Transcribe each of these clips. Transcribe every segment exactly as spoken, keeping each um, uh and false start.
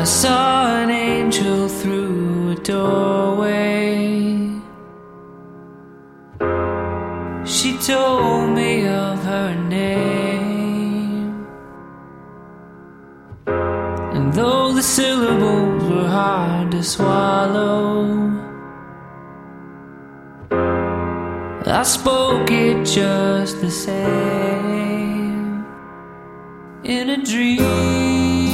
I saw an angel through a doorway. She told me of her name, and though the syllables were hard to swallow, I spoke it just the same. In a dream,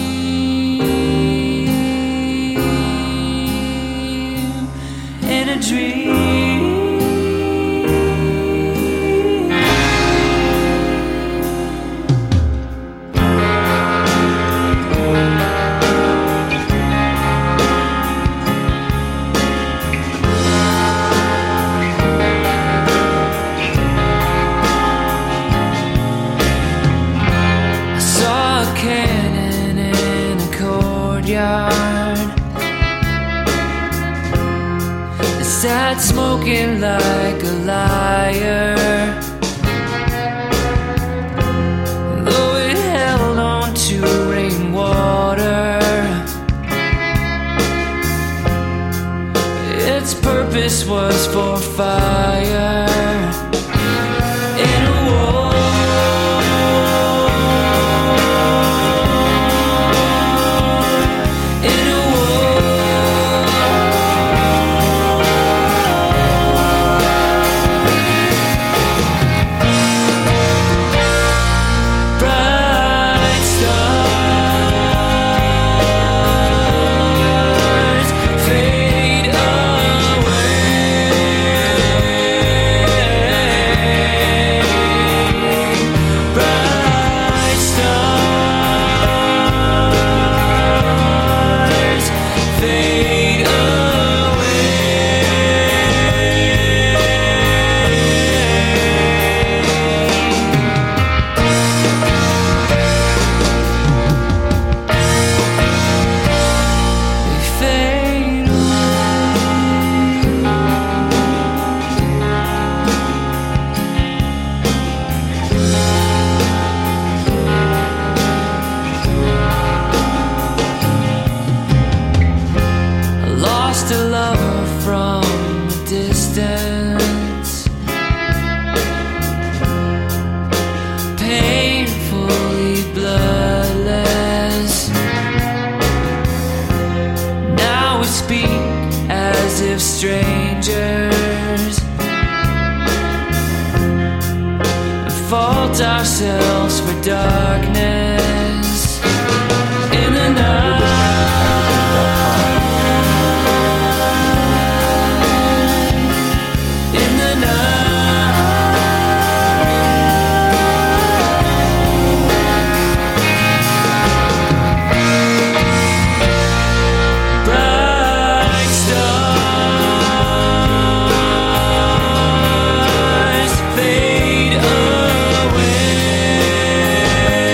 in a dream. Sat smoking like a liar, though it held on to rainwater. Its purpose was for fire. In a war, in a strangers, fault ourselves for darkness in the night. In the fade away.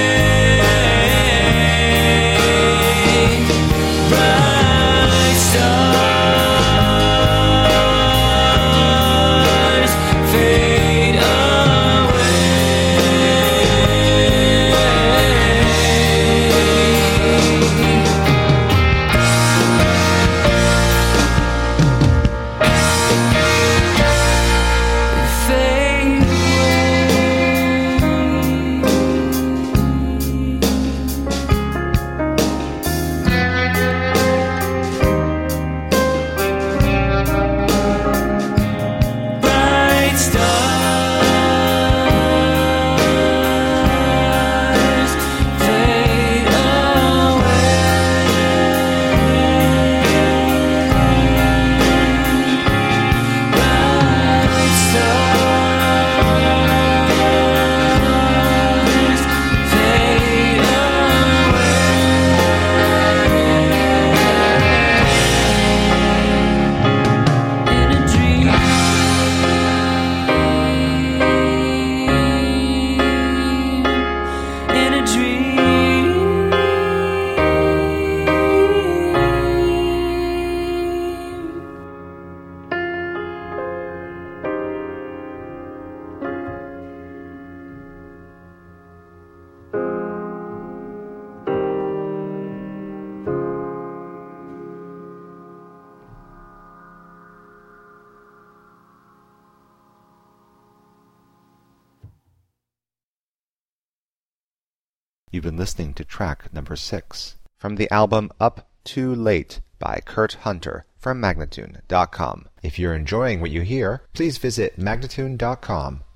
You've been listening to track number six from the album Up Too Late by Kurt Hunter from Magnatune dot com. If you're enjoying what you hear, please visit Magnatune dot com